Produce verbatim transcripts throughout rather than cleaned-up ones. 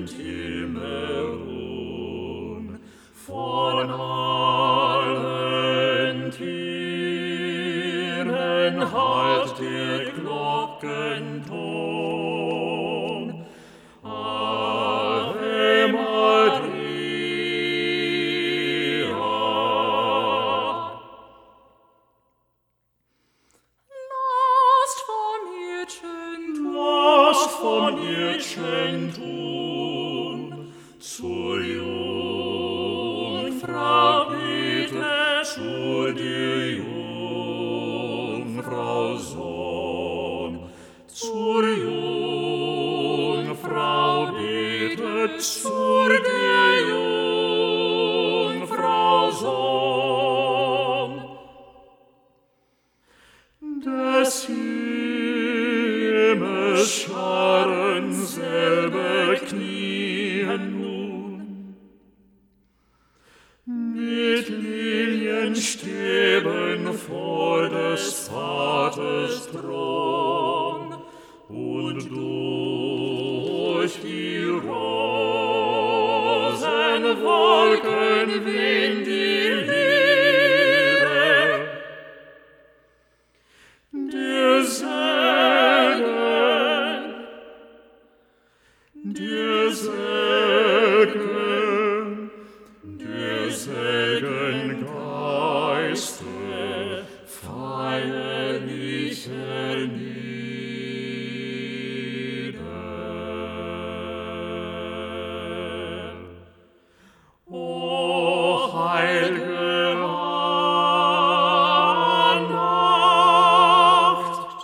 Himmel von allen Tieren hallt der Glockenton. Ave Maria. Lasst vom Irdschen tun, Lasst vom Irdschen tun, zur Jungfrau betet, zu der Jungfrau Sohn, zur Jungfrau betet, zur der Jungfrau Sohn. Des Himmels Scharen selber knien nun, mit Lilienstäben vor des Vaters Thron und durch die Rosenwolken wehen die Lieder. Der Segen, der Segen, der Segen Geiste feierlicher nieder. O heilige Andacht,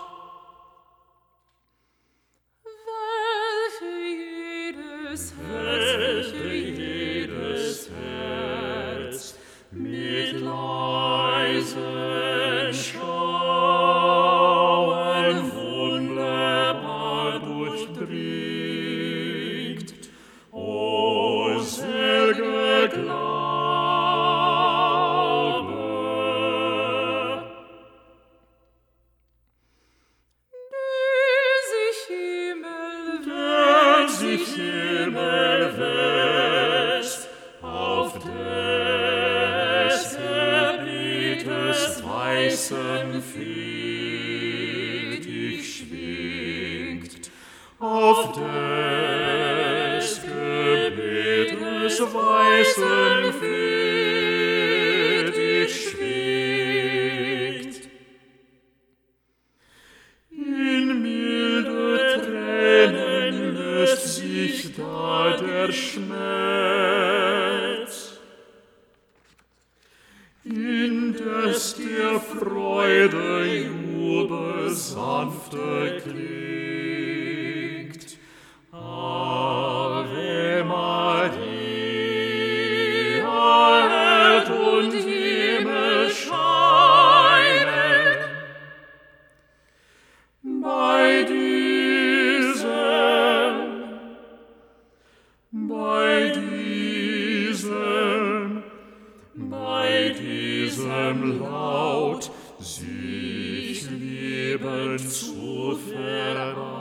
welche jedes welche jedes Herz mit leisen Schauen wunderbar durchdringt. O selger Glaube, der sich Himmel der sich Himmel wächst, auf des Gebietes weißen Fittich schwingt, auf des Gebietes weißen Fittich schwingt. In milde Tränen löst sich da der Schmerz, indes der Freude Jubel sanfter klingt. Ave Maria, Erd und Himmel scheinen, bei diesem, bei diesem, bei diesem Laut sich Leben zu verleihen.